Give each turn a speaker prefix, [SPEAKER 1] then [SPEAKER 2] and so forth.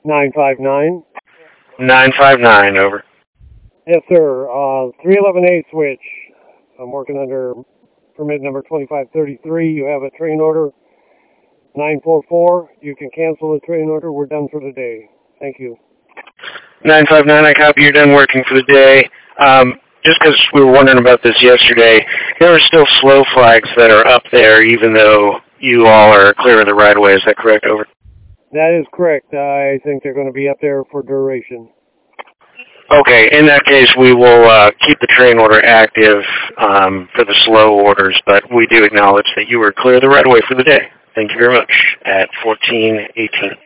[SPEAKER 1] 959.
[SPEAKER 2] 959, over.
[SPEAKER 1] Yes, sir. 311A switch. I'm working under permit number 2533. You have a train order. 944. You can cancel the train order. We're done for the day. Thank you.
[SPEAKER 2] 959, I copy. You're done working for the day. Just because we were wondering about this yesterday, there are still slow flags that are up there, even though you all are clear of the right-of-way. Is that correct? Over.
[SPEAKER 1] That is correct. I think they're going to be up there for duration.
[SPEAKER 2] Okay, in that case, we will keep the train order active for the slow orders, but we do acknowledge that you were clear of the right-of-way for the day. Thank you very much. At 14:18.